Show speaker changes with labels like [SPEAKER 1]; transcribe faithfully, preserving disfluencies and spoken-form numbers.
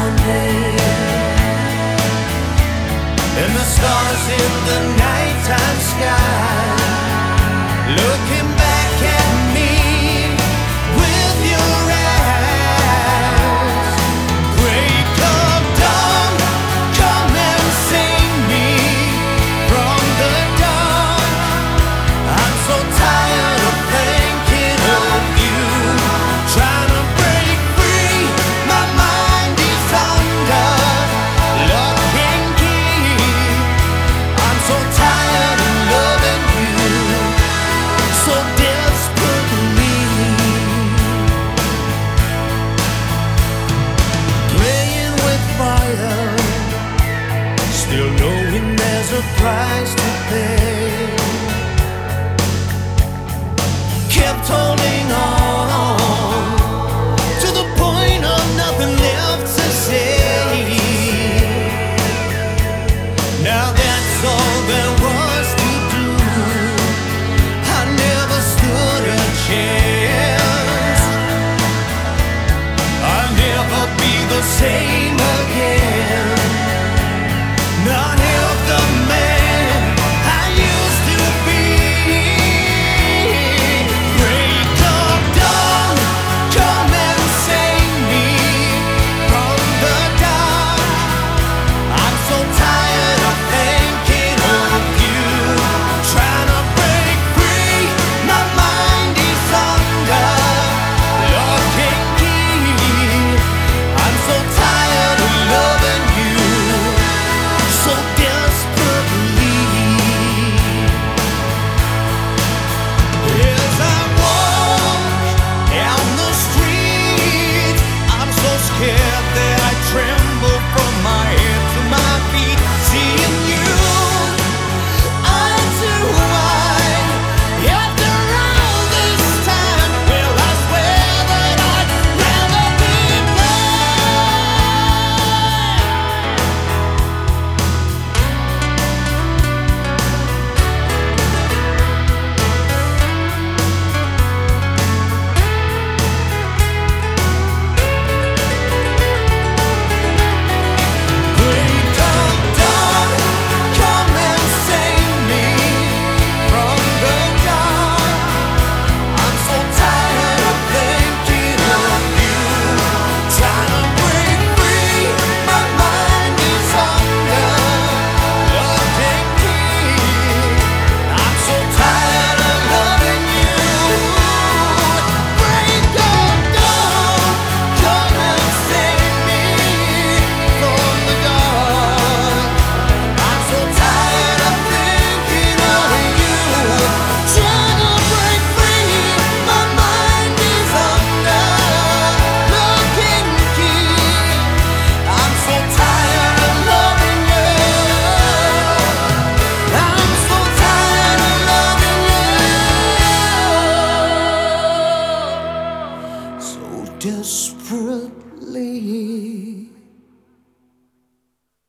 [SPEAKER 1] me, and the stars in the nighttime sky looking back at me with your eyes. Break of dawn, come and save me from the dark. I'm so tired of thinking of you, trying to break free. My mind is under lock and key. I'm so tired of loving you so desperately, playing with fire, still knowing there's a price to pay. Kept holding on to the point of nothing left to say. Now that's all there was to do. I never stood a chance. I'll never be the same again. Not half the man I used to be. Break of dawn, come and save me from the dark. I'm so tired of thinking of you, trying to break free. My mind is under lock and key. I'm so tired of loving you so desperately. As I walk down the street, I'm so scared that I tremble from my head to my feet. Seeing you eye to eye after all this time, well, I swear that I'd rather be break of dawn, come and save me from the dark. I'm so tired of thinking of you, trying to break free. My mind is under lock and key. I'm so tired of loving you. Break of dawn, come and save me from the dark. I'm so tired of thinking of you, trying to break free. My mind is under lock and key. I'm so tired of loving you. I'm so tired of loving you so desperately.